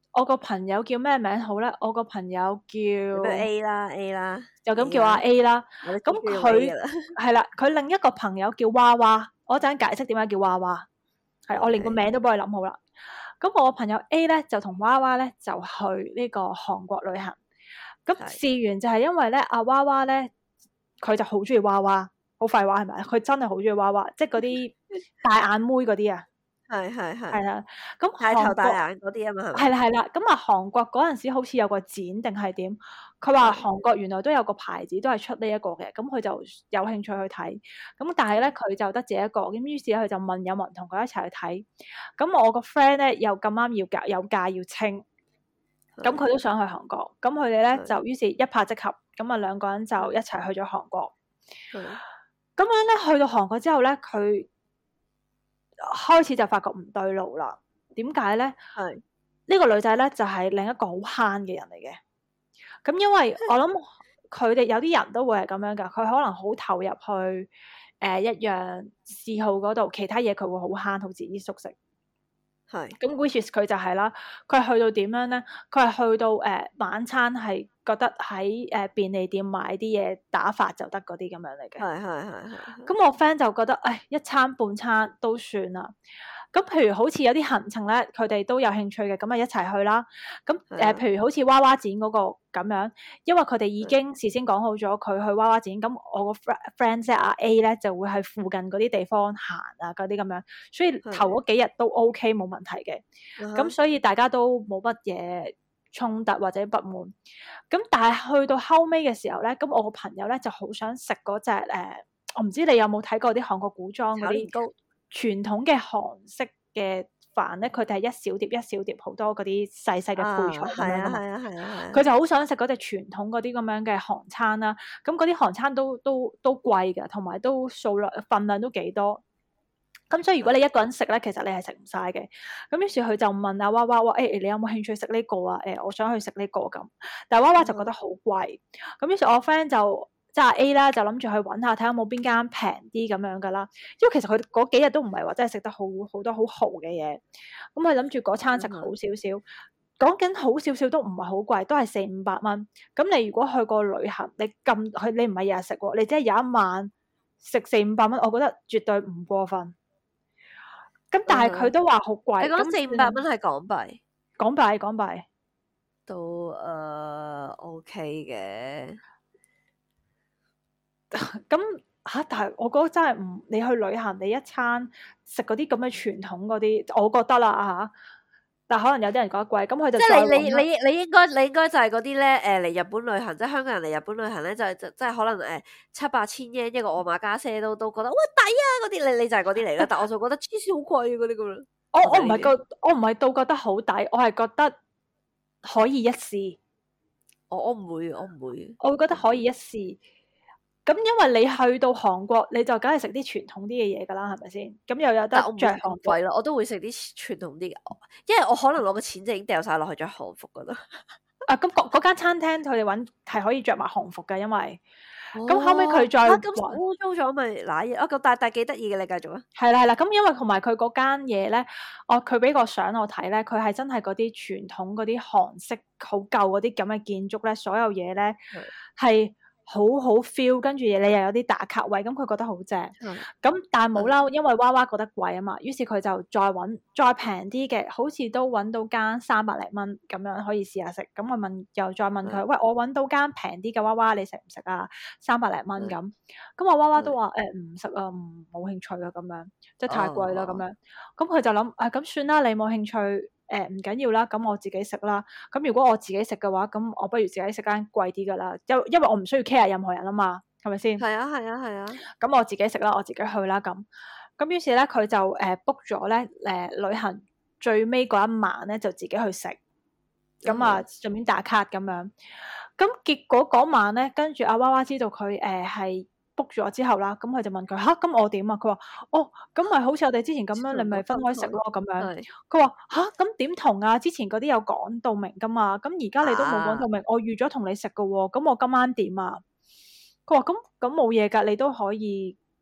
我個朋友叫咩名好咧？我個朋友叫 A 啦 A 啦， 就咁叫阿 A 啦。咁佢佢係啦，佢另一個朋友叫娃娃。我陣間解釋點解叫娃娃。係，我連個名都幫佢諗好啦。咁我朋友 A 咧就同娃娃咧就去呢個韓國旅行。咁事緣就係因為咧阿娃娃咧佢就好中意娃娃，好廢話係咪？佢真係好中意娃娃，即係嗰啲大眼妹嗰啲啊。係啦，咁大頭大眼嗰啲啊嘛，係咪？ 係啦，咁啊韓國嗰陣時好似有個展定係點？佢話韓國原來都有個牌子都係出呢一個嘅，咁佢就有興趣去睇。咁但係咧佢就得自己一個，咁於是佢就問有冇人同佢一齊去睇。咁我個 friend 咧又咁啱有假要清，咁佢都想去韓國，咁佢哋咧就於是一拍即合，咁啊兩個人就一齊去咗韓國。咁樣咧去到韓國之後咧，佢開始就發覺唔對路啦。點解咧？呢個女仔咧就係另一個好慳嘅人嚟嘅。咁因為我諗佢哋有啲人都會係咁樣噶，佢可能好投入去一樣嗜好嗰度，其他嘢佢會好慳，好節衣縮食。咁 which is 佢就係啦，佢係去到點樣咧？佢係去到晚餐係覺得喺便利店買啲嘢打發就得嗰啲咁樣嚟嘅。咁我 friend 就覺得一餐半餐都算啦。咁譬如好似有啲行程咧，佢哋都有興趣嘅，咁啊一齊去啦。咁譬如好似娃娃展嗰個咁樣，因為佢哋已經事先講好咗，佢去娃娃展，咁我個 friend 即係阿 A 咧，就會喺附近嗰啲地方行啊，嗰啲咁樣，所以頭嗰幾日都 OK 冇問題嘅。咁所以大家都冇乜嘢衝突或者不滿。咁但係去到後尾嘅時候咧，咁我個朋友咧就好想食嗰隻我唔知你有冇睇過啲韓國古裝嗰啲傳統嘅韓式嘅飯咧，佢哋係一小碟一小碟好多嗰啲細細嘅配菜咁樣噶嘛。佢就好想食嗰隻傳統嗰啲咁樣嘅韓餐啦。咁嗰啲韓餐都貴嘅，同埋都數量份量都幾多。咁所以如果你一個人食咧，其實你係食唔晒嘅。咁於是佢就問阿娃娃你有冇興趣食呢個啊？我想去食呢個咁。但係娃娃就覺得好貴。咁於是我 friend 就即係 A 啦，就諗住去揾下睇下有冇邊間平啲咁樣噶啦。因為其實佢嗰幾日都唔係話真係食得好多好豪嘅嘢。咁佢諗住嗰餐食好少少，講緊好少少都唔係好貴，都係400-500蚊。咁你如果去過旅行，你唔係日日食喎，你即係有一晚食400-500蚊，我覺得絕對唔過分。咁但係佢都話好貴。 你講400-500蚊係港幣？ 港幣都OK 嘅。 咁但係我覺得真係唔，你去旅行你一餐食嗰啲咁嘅傳統嗰啲，我覺得啦但可能有啲人覺得貴，咁佢就即係你應該就係嗰啲咧嚟日本旅行，即係香港人嚟日本旅行咧，就係可能700-1000yen一個奧馬加些都覺得哇抵啊嗰啲，你就係嗰啲嚟啦。但我就覺得黐線好貴嗰啲咁樣。 我唔係到覺得好抵，我係覺得可以一試。 我唔會。 我會覺得可以一試。咁因為你去到韓國，你就梗係食啲傳統啲嘅嘢㗎啦，係咪先？咁又有得着韓服咯，我都會食啲傳統啲嘅，因為我可能攞個錢就已經掉晒落去着韓服㗎啦。 咁嗰間餐廳佢哋揾係可以着埋韓服㗎，因為咁後尾佢再咁污糟咗咪嗱嘢咁但係幾得意嘅，你繼續啊。 係啦，咁因為同埋佢嗰間嘢咧，佢俾個相我睇咧，佢係真係嗰啲傳統嗰啲韓式好舊嗰啲咁嘅建築咧，所有嘢咧係好 feel， 跟住你又有啲打卡位，咁佢覺得好正。咁但係冇啦，因為娃娃覺得貴啊嘛，於是佢就再平啲嘅，好似都揾到間300零蚊咁樣可以試下食。咁我又再問佢，喂，我揾到間平啲嘅娃娃，你食唔食啊？300零蚊咁。咁我娃娃都話唔食啊，冇興趣啊咁樣，即係太貴啦咁樣。咁佢就諗咁算啦，你冇興趣。唔緊要啦，咁我自己食啦。咁如果我自己食嘅話，咁我不如自己食間貴啲噶啦，因為我唔需要 care 任何人啊嘛，係咪先？係啊。 咁我自己食啦，我自己去啦咁。咁於是咧，佢就book 咗咧旅行最尾嗰一晚咧，就自己去食。咁啊，順便打卡咁樣。咁結果嗰晚咧，跟住阿娃娃知道佢係book咗之後啦，咁佢就問佢咁我點啊？佢話咁咪好似我哋之前咁樣，你咪分開食咯咁樣。佢話咁點同啊？之前嗰啲有講到明噶嘛？咁而家你都冇講到明，我預咗同你食噶喎，咁我今晚點啊？佢話咁冇嘢噶，你都可以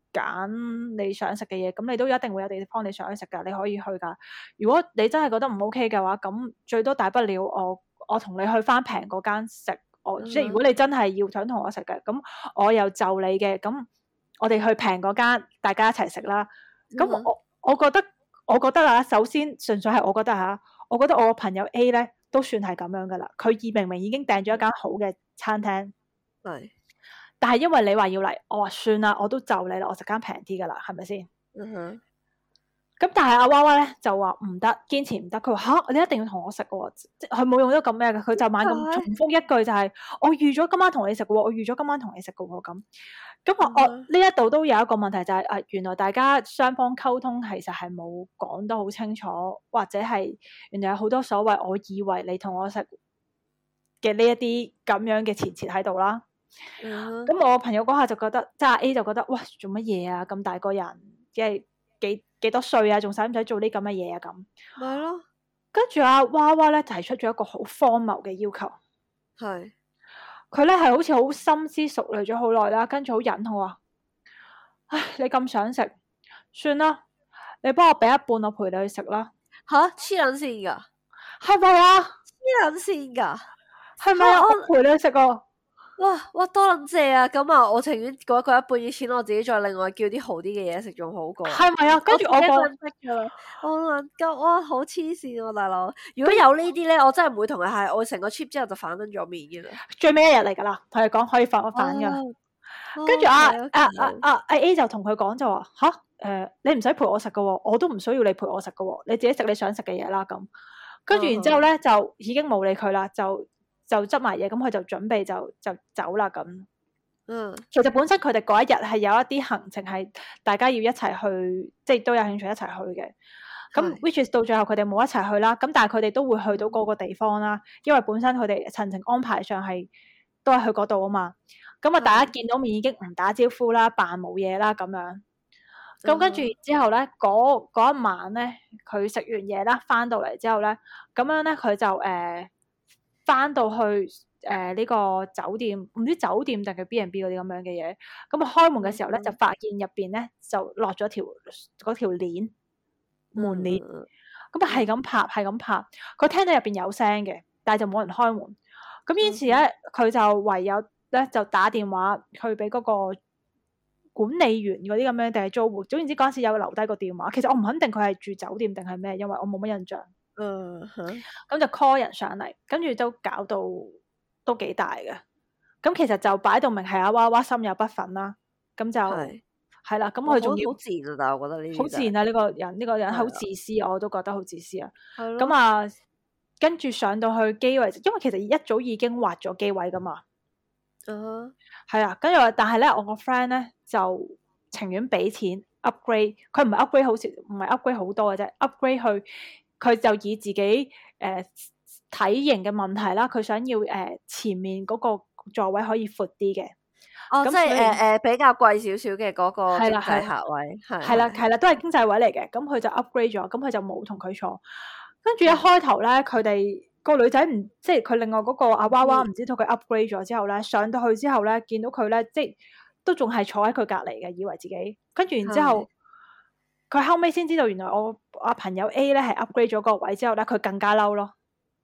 揀你想食嘅嘢，咁你都一定會有地方你想去食㗎，你可以去㗎。如果你真係覺得唔 OK 嘅話，咁最多大不了我同你去翻平嗰間食，即係如果你真係要想同我食嘅，咁我又就你嘅，咁我哋去平嗰間，大家一齊食啦。咁我覺得啊，首先純粹係我覺得嚇，我覺得我個朋友 A 咧都算係咁樣噶啦，佢明明已經訂咗一間好嘅餐廳， 係， 但係因為你話要嚟，我話算啦，我都就你啦，我食間平啲噶啦，係咪先？咁但係阿娃娃咧就話唔得，堅持唔得。佢話嚇，你一定要同我食喎，即係佢冇用咗咁咩嘅，佢就猛咁重複一句就係、我預咗今晚同你食嘅喎，我預咗今晚同你食嘅喎咁。咁我呢一度都有一個問題就係、原來大家雙方溝通其實係冇講得好清楚，或者係原來有好多所謂我以為你同我食嘅呢一啲咁樣嘅前設喺度啦。咁我朋友嗰下就覺得，即係 A 就覺得，喂，做乜嘢啊？咁大個人，即係幾多歲啊？仲使唔使做呢咁嘅嘢啊？咁咪咯。 跟住阿娃娃咧提出咗一個好荒謬嘅要求， 係佢咧係好似好深思熟慮咗好耐啦，跟住好忍痛話：唉，你咁想食，算啦，你幫我俾一半，我陪你去食啦。 吓，黐撚線噶， 係咪啊？ 黐撚線噶， 係咪啊？我陪你去食啊！ 哇，多撚謝啊！咁啊，我情願嗰一半嘅錢，我自己再另外叫啲好啲嘅嘢食，仲好過。 係咪啊？跟住我撚㗎，我撚鳩，哇，好黐線喎，大佬！如果有呢啲咧，我真係唔會同佢係，我成個 trip 之後就反撚咗面嘅啦。 最尾一日嚟㗎啦，同佢講可以反㗎。跟住阿 A 就同佢講就話嚇，你唔使陪我食㗎喎，我都唔需要你陪我食㗎喎，你自己食你想食嘅嘢啦咁。跟住然之後咧就已經冇理佢啦，就執埋嘢，咁佢就準備就走啦咁。其實本身佢哋嗰一日係有一啲行程係大家要一齊去，即係都有興趣一齊去嘅。咁 which is 到最後佢哋冇一齊去啦。咁但係佢哋都會去到嗰個地方啦，因為本身佢哋行程安排上係都係去嗰度啊嘛。咁啊，大家見到面已經唔打招呼啦，扮冇嘢啦咁樣。咁跟住之後咧，嗰一晚咧，佢食完嘢啦，翻到嚟之後咧，咁樣咧佢就翻到去呢個酒店，唔知酒店定係 B&B 嗰啲咁樣嘅嘢。咁啊開門嘅時候咧，就發現入邊咧就落咗嗰條鏈門鏈。咁啊係咁拍，係咁拍。佢聽到入邊有聲嘅，但係就冇人開門。咁於是咧，佢就唯有咧就打電話去俾嗰個管理員嗰啲咁樣，定係租戶。總言之嗰陣時有留低個電話。其實我唔肯定佢係住酒店定係咩，因為我冇乜印象。咁就 call 人上嚟，跟住都搞到都幾大嘅。咁其實就擺到明係阿娃娃心有不忿啦。咁就係啦。咁佢仲要好賤啊！但係我覺得呢好賤啊！呢個人好自私，我都覺得好自私啊。咁啊， 跟住上到去機位，因為其實一早已經劃咗機位噶嘛。係啊，跟住但係咧，我個 friend 咧就情願俾錢 upgrade， 佢唔係 upgrade 好似唔係 upgrade 好多嘅啫 ，upgrade 去佢就以自己體型嘅問題啦，佢想要前面嗰個座位可以闊啲嘅。 即係比較貴少少嘅嗰個經濟客位， 係啦，都係經濟位嚟嘅。咁佢就 upgrade 咗，咁佢就冇同佢坐。跟住一開頭咧，佢哋個女仔唔即係佢另外嗰個阿娃娃唔知道佢 upgrade 咗之後咧，上到去之後咧，見到佢咧，即係都仲係坐喺佢隔離嘅，以為自己跟住然之後，佢後尾先知道原來我阿朋友 A 咧係 upgrade 咗個位之後咧，佢更加嬲咯。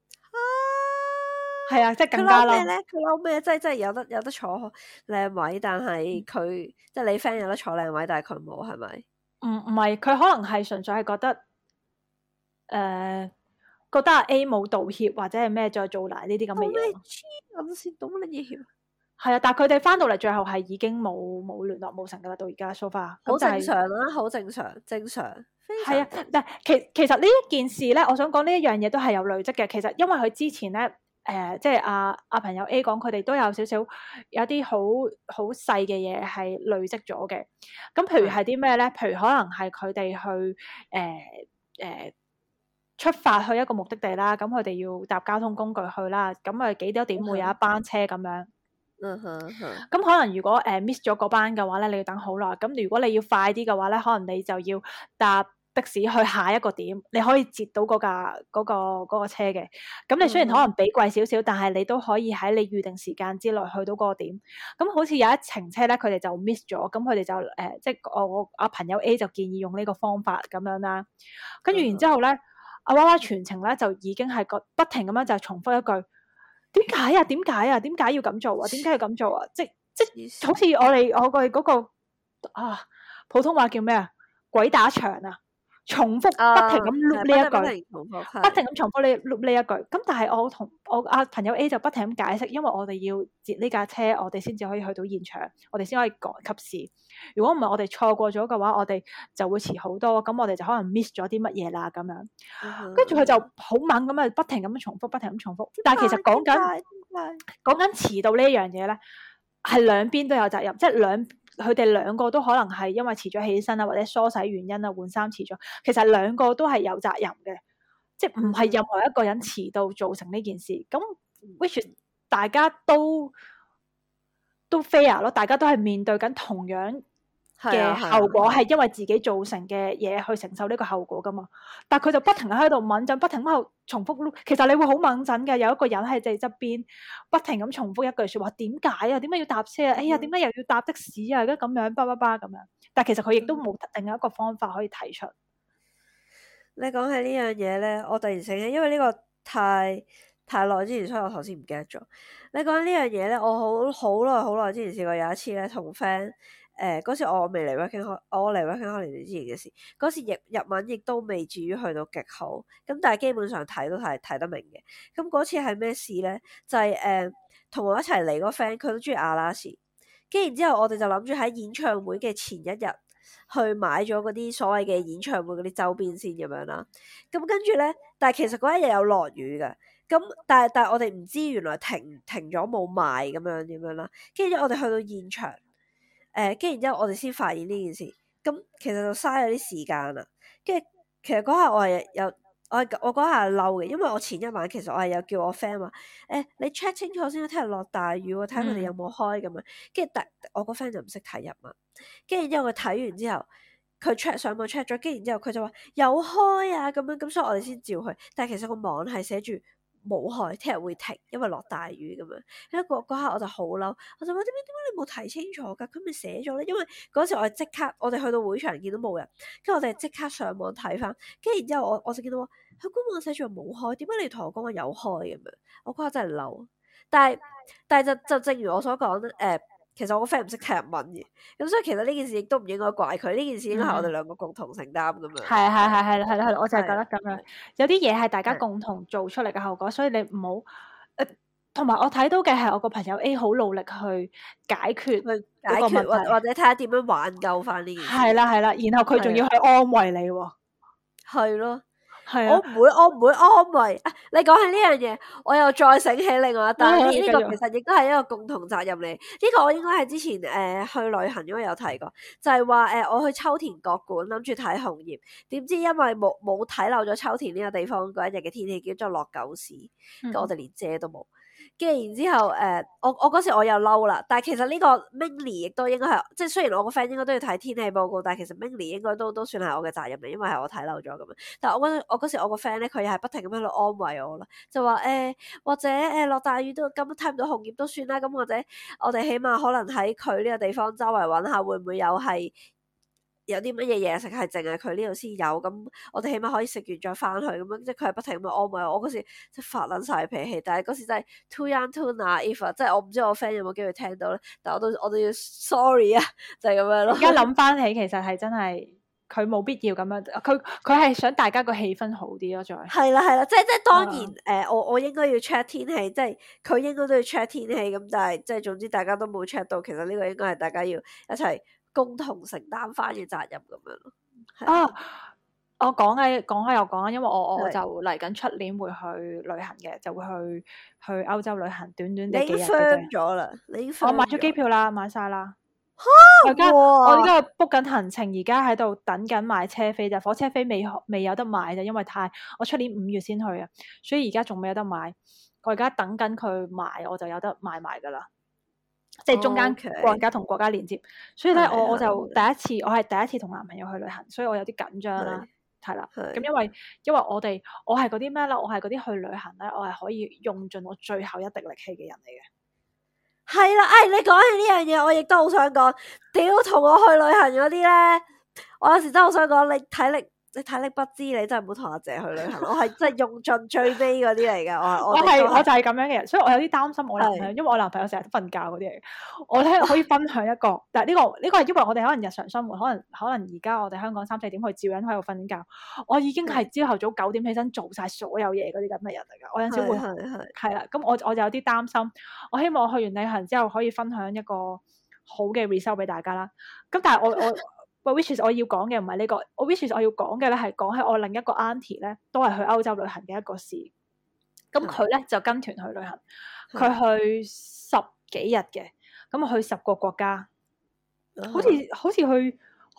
係啊，即係更加嬲咧。佢嬲咩？即係有得坐靚位，但係佢即係你 friend 有得坐靚位，但係佢冇，係咪？ 唔係，佢可能係純粹係覺得覺得阿 A 冇道歉或者係咩再做埋呢啲咁嘅嘢。 黐先懂乜嘢？ 係啊，但係佢哋翻到嚟最後係已經冇聯絡冇成噶啦，到而家 so far。 好正常啦，好正常。 係啊，但係其實呢一件事咧，我想講呢一樣嘢都係有累積嘅。其實因為佢之前咧。即係阿朋友 A 講，佢哋都有少少有啲好細嘅嘢係累積咗嘅。咁譬如係啲咩咧？譬如可能係佢哋去出發去一個目的地啦。咁佢哋要搭交通工具去啦。咁幾多點會有一班車咁樣？咁可能如果miss 咗嗰班嘅話咧，你要等好耐。咁如果你要快啲嘅話咧，可能你就要搭的士去下一個點，你可以截到嗰個車嘅。咁你雖然可能俾貴少少，但係你都可以喺你預定時間之內去到嗰個點。咁好似有一程車咧，佢哋就 miss 咗，咁佢哋就即係我朋友 A 就建議用呢個方法咁樣啦。跟住然之後咧，阿娃娃全程咧就已經係不停咁樣就重複一句：點解啊？點解啊？點解要咁做啊？點解要咁做啊？即好似我個嗰個普通話叫咩啊？鬼打牆啊！重複不停咁 loop 呢一句，不停咁重複呢 loop 呢一句。咁但係我同我朋友 A 就不停咁解釋，因為我哋要截呢架車，我哋先至可以去到現場，我哋先可以趕及時。如果唔係，我哋錯過咗嘅話，我哋就會遲好多。咁我哋就可能 miss 咗啲乜嘢啦咁樣。跟住佢就好猛咁啊，不停咁重複，不停咁重複。但係其實講緊遲到呢樣嘢咧，係兩邊都有責任，即係佢哋兩個都可能係因為遲咗起身啊，或者梳洗原因啊，換衫遲咗。其實兩個都係有責任嘅，即係唔係任何一個人遲到造成呢件事。咁 which 大家都 fair 咯，大家都係面對緊同樣嘅後果，係因為自己造成嘅嘢去承受呢個後果噶嘛。但係佢就不停喺度猛震，不停喺度重複。其實你會好猛震嘅，有一個人喺你側邊不停咁重複一句説話：點解啊？點解要搭車啊？哎呀，點解又要搭的士啊？而家咁樣叭叭叭咁樣。但係其實佢亦都冇另一個方法可以提出。 你講起呢樣嘢咧，我突然醒起，因為呢個太耐之前，所以我頭先唔記得咗。你講起呢樣嘢咧，我好耐之前試過有一次咧，同 friend 嗰時我未嚟 working holiday 之前嘅事，嗰時日文亦都未至於去到極好，咁但係基本上睇都睇得明嘅。咁嗰次係咩事咧？就係同我一齊嚟嗰個 friend，佢都中意阿拉斯，跟住然之後我哋就諗住喺演唱會嘅前一日去買咗嗰啲所謂嘅演唱會嗰啲周邊先咁樣啦。咁跟住咧，但係其實嗰一日有落雨嘅。咁但係我哋唔知原來停咗冇賣咁樣啦。跟住我哋去到現場，跟住然之後我哋先發現呢件事。咁其實就嘥咗啲時間啦。跟住其實嗰下我係有我嗰下嬲嘅，因為我前一晚其實我係有叫我 friend 話你 check 清楚先，聽日落大雨喎，睇下佢哋有冇開咁樣。跟住我個 friend 就唔識睇日文，跟住然之後佢睇完之後，佢上網 check 咗，跟住然之後佢就話有開啊咁樣，咁所以我哋先照去。但係其實個網係寫住冇開，聽日會停，因為落大雨咁樣。因為嗰下我就好嬲，我就話點解你冇提清楚㗎？佢咪寫咗咧？因為嗰時我哋即刻，我哋去到會場見到冇人，跟住我哋即刻上網睇翻，跟住然之後我就見到佢官網寫住冇開，點解你同我講話有開咁樣？我嗰下真係嬲，但係就正如我所講其實我個 friend 唔識睇日文嘅，咁所以其實呢件事亦都唔應該怪佢，呢件事應該係我哋兩個共同承擔咁樣。 係啦，我就係覺得咁樣，有啲嘢係大家共同做出嚟嘅後果，所以你唔好同埋我睇到嘅係我個朋友 A 好努力去解決嗰個問題， 或者睇下點樣挽救翻呢件事。 係啦，然後佢仲要去安慰你喎。 係咯。 係我唔會安慰。你講起呢樣嘢，我又再醒起另外一單。呢個其實亦都係一個共同責任嚟。呢個我應該係之前去旅行應該有提過，就係話我去秋田國館諗住睇紅葉，點知因為冇睇漏咗秋田呢個地方嗰一日嘅天氣，叫做落狗屎，咁我哋連遮都冇。跟住然之後我嗰時我又嬲啦，但係其實呢個 Minnie 亦都應該係，即係雖然我個 friend 應該都要睇天氣報告，但係其實 Minnie 應該都算係我嘅責任嚟，因為係我睇漏咗咁樣。但係我嗰時我個 friend 咧，佢又係不停咁喺度安慰我啦，就話或者落大雨都咁睇唔到紅葉都算啦，咁或者我哋起碼可能喺佢呢個地方周圍揾下會唔會有啲乜嘢嘢食係淨係佢呢度先有，咁我哋起碼可以食完再翻去咁樣，即係佢係不停咁安慰我。我嗰時即係發撚晒脾氣，但係嗰時真係 too young too naive，即係我唔知我 friend 有冇機會聽到咧，但係我都要 sorry 啊，就係咁樣咯。 而家諗翻起，其實係真係佢冇必要咁樣，佢係想大家個氣氛好啲咯，再係啦，即係當然我應該要 check 天氣，即係佢應該都要 check 天氣咁，但係即係總之大家都冇 check 到，其實呢個應該係大家要一齊共同承擔翻嘅責任咁樣咯。 我講開又講，因為我就嚟緊出年會去旅行嘅，就會去歐洲旅行，短地幾日嘅啫。 咗啦， 我買咗機票啦，買晒啦。 我而家 book 緊行程，而家喺度等緊買車飛咋，火車飛未有得買咋，因為我出年5月先去啊，所以而家仲未有得買。我而家等緊佢買，我就有得買埋噶啦。即係中間國家同國家連接，所以咧我係第一次同男朋友去旅行，所以我有啲緊張啦。 係啦。 係咁因為我係嗰啲咩咧？我係嗰啲去旅行咧，我係可以用盡我最後一滴力氣嘅人嚟嘅。 係啦，你講起呢樣嘢，我亦都好想講，屌同我去旅行嗰啲咧，我有時真係好想講，你體力不支，你真係唔好同阿姐去旅行。我係真係用盡最尾嗰啲嚟㗎， 我就係咁樣嘅人，所以我有啲擔心我男朋友，因為我男朋友成日都瞓覺嗰啲嚟嘅。我咧可以分享一個，但係呢個係因為我哋可能日常生活，可能而家我哋香港3、4點去照樣喺度瞓覺，我已經係朝頭早9點起身做晒所有嘢嗰啲咁嘅人嚟㗎。我有陣時會係啦，咁我就有啲擔心。我希望我去完旅行之後可以分享一個好嘅 result 俾大家啦。咁但係which is 我要講嘅唔係呢個，which is 我要講嘅咧係講起我另一個 auntie 咧，都係去歐洲旅行嘅一個事。咁佢咧就跟團去旅行，佢去10幾日嘅，咁去10個國家，好似去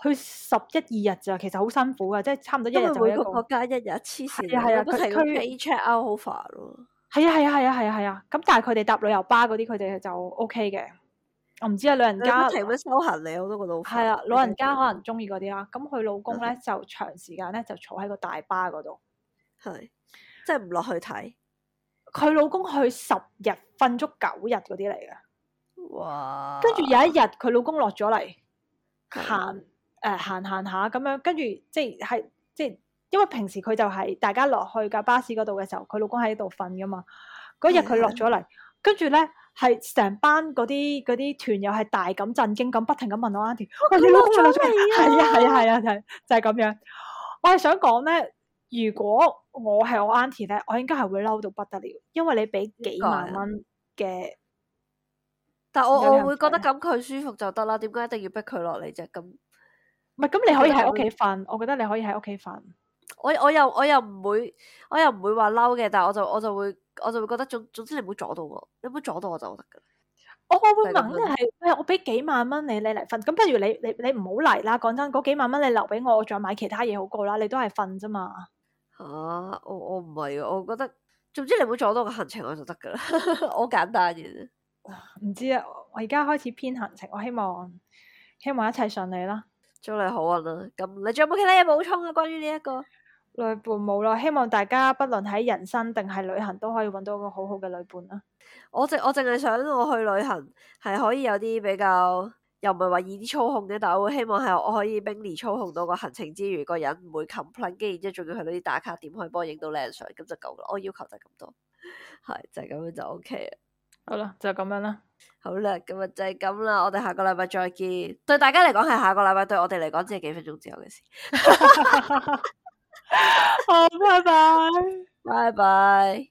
11、2日咋，其實好辛苦噶，即係差唔多一日就每個國家1日黐線， 係啊， 佢 check out 好煩咯。 係啊，咁但係佢哋搭旅遊巴嗰啲，佢哋就 OK 嘅。我唔知啊，老人家停咩收行李，我都覺得好煩。 係啊，老人家可能中意嗰啲啦。咁佢老公咧就長時間咧就坐喺個大巴嗰度， 係即係唔落去睇。 佢老公去10日瞓足9日嗰啲嚟嘅。 哇！ 跟住有一日佢老公落咗嚟行下咁樣，跟住即係因為平時佢就係大家落去架巴士嗰度嘅時候，佢老公喺度瞓噶嘛。嗰日佢落咗嚟，跟住咧係成班嗰啲團友係大咁震驚咁，不停咁問我 Auntie，喂，你落咗嚟？係啊，就係咁樣。我係想講咧，如果我係我 Auntie 咧，我應該係會嬲到不得了，因為你俾幾萬蚊嘅。 但我會覺得咁佢舒服就得啦，點解一定要逼佢落嚟啫？咁唔係咁，你可以喺屋企瞓。我覺得你可以喺屋企瞓。 我又唔會話嬲嘅，但係我就會覺得總之你唔好阻到我，你唔好阻到我就得噶啦。 我會問嘅係，我俾幾萬蚊你嚟瞓，咁不如你唔好嚟啦。講真，嗰幾萬蚊你留俾我，我再買其他嘢好過啦。你都係瞓啫嘛。 我唔係啊，我覺得總之你唔好阻到個行程我就得噶啦，好簡單嘅啫。 唔知啊，我而家開始編行程，我希望一切順利啦。 祝你好運啦！咁你仲有冇其他嘢補充啊？關於呢一個旅伴冇啦，希望大家不論喺人生定係旅行都可以揾到個好好嘅旅伴啦。 我淨係想我去旅行係可以有啲比較，又唔係話易啲操控嘅，但係我會希望係我可以 mini 操控到個行程之餘，個人唔會 complain，跟住然之後仲要去到啲打卡點可以幫我影到靚相，咁就夠啦。我要求就係咁多，係就係咁樣就 OK 啦。 好啦，就咁樣啦。好啦，咁啊就係咁啦。我哋下個禮拜再見。對大家嚟講係下個禮拜，對我哋嚟講只係幾分鐘之後嘅事。 好，拜拜， 拜拜。